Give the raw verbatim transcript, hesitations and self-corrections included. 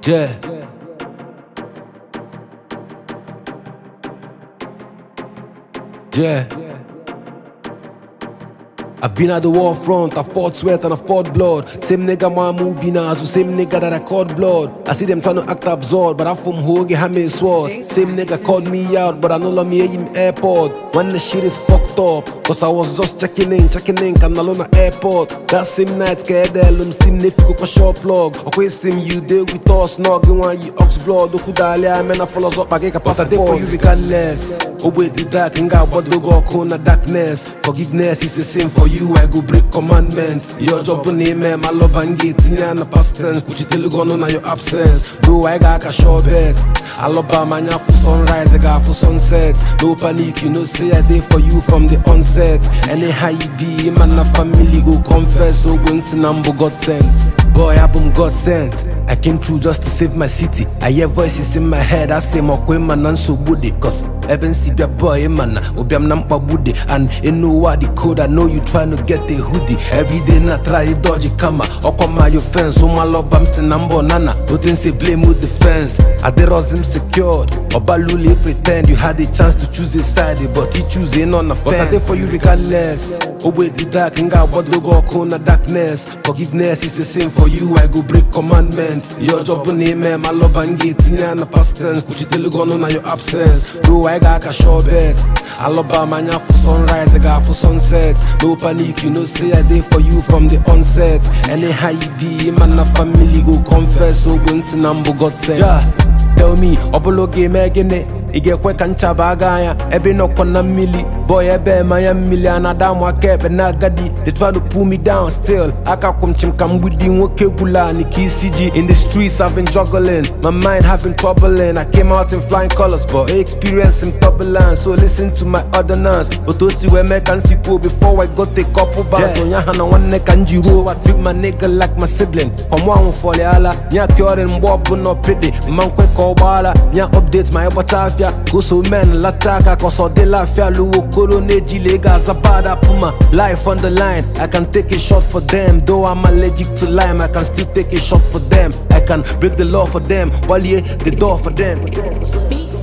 Yeah. Yeah. I've been at the war front, I've poured sweat and I've poured blood. Same nigga my movie now, so same nigga that I called blood. I see them trying to act absurd, but I from Hoge Hame sword. Same nigga called me out, but I know let me him airport. When the shit is fucked up, cause I was just checking in, checking in, can alone at airport. That same night, scared them, steam nifty go short plug. Okay, sim you deal with us, snogging when you ox blood. Oku dali, I mean I follow up, I get a passport. But I did for you regardless. Oh wait, the dark and got what do go corner darkness. Forgiveness is the same for you, I go break commandments. Your job on name, my love and gate, and the past tense. Could you tell you gone on your absence? Bro, I got a short bet. I love my man for sunrise, I got for sunset. No panic, you know, say I did for you from the onset. Anyhow you be, man, a family go confess. So go and see number God sent. Boy, album God sent. I came through just to save my city. I hear voices in my head, I say more queen man and so woody. Cause Eben see your boy man, Obiam Nampa woody. And you know what the code, I know you trying to get a hoodie. Every day na try to dodge a camera. Or come my your fence, so my love I'm still number nana. Don't think say blame with the fence. I did him secured. Or Baluli pretend you had a chance to choose a side, but he choosing on the fence. But I did for you regardless. Oh wait, the dark and got what do go corner darkness. Forgiveness is the same for you, I go break commandments. Your job on name, my love and gate, and the past tense. Could you tell you gone on your absence? Bro, I got a short bet. I love my man for sunrise, I got for sunset. No panic, you know, say I did for you from the onset. Anyhow you be, man, a family go confess. So go and see number God sent. Just tell me, Obolo game again. I get quick and chabagaya, ebe no kona mili. Boy, ebe my million, Adam wake, but nagadi. They try to pull me down still. I can't come chim come with the wokebula, Niki C G. In the streets, I've been juggling. My mind have been troubling. I came out in flying colors, but I experienced some turbulence. So listen to my ordinance. But to see where me can see po before I got a couple bands. So nya hana one neck and jiro. I treat my nigga like my sibling. Come on, for the ala. Nya curing bob no pity. Man quick call bala. Nya update my watch. Go so men lataka cause all de la fia luo korone jilega zabada puma. Life on the line, I can take a shot for them. Though I'm allergic to lime, I can still take a shot for them. I can break the law for them, while yeah, the door for them.